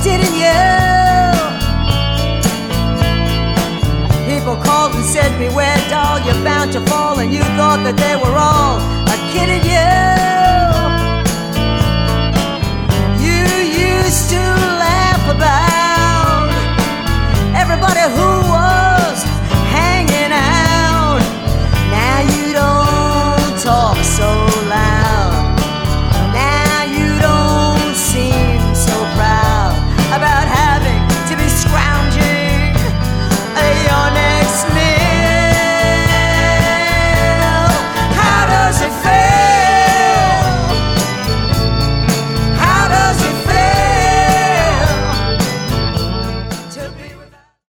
didn't you? People called and said, beware, doll, you're bound to fall, and you thought that they were all kidding you.